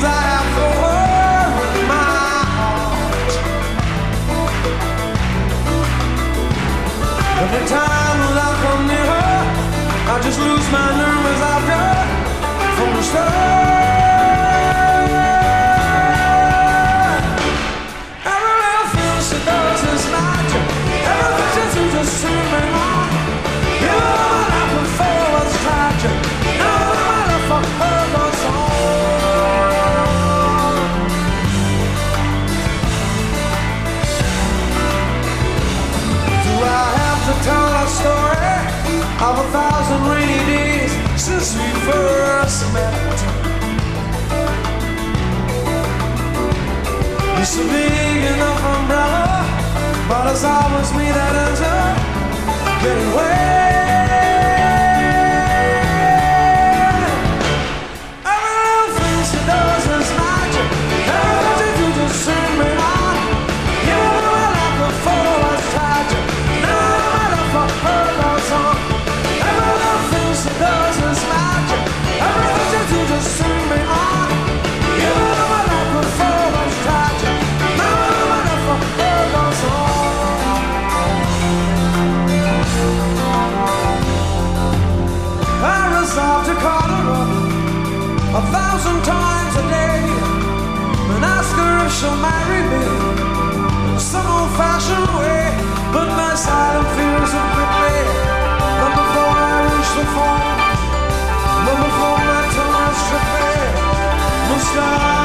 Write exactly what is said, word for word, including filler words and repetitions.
I have for her in my heart. Every time that I come near her, I just lose my nerve as I've got from the start. Every little thing she does is magic. Everything she do just turns me on. You know what I prefer was tragic. No matter for her goes on. Do I have to tell a story of a thousand rainy days since we first met? It's a big enough umbrella, but it's always me that ends up getting wet. Every little thing she does is magic. Everything she do just turn me on. You know what I prefer was tragic. No matter for her goes on. Every little thing she does is magic. Everything she do just turn me on. You know what I prefer was tragic. No matter for her goes on. I resolved to call her up a thousand times a day and ask her if she'll marry me in some old-fashioned way. But my silent fears would quickly, but before I reach the phone, but before my tongue is tripping, must I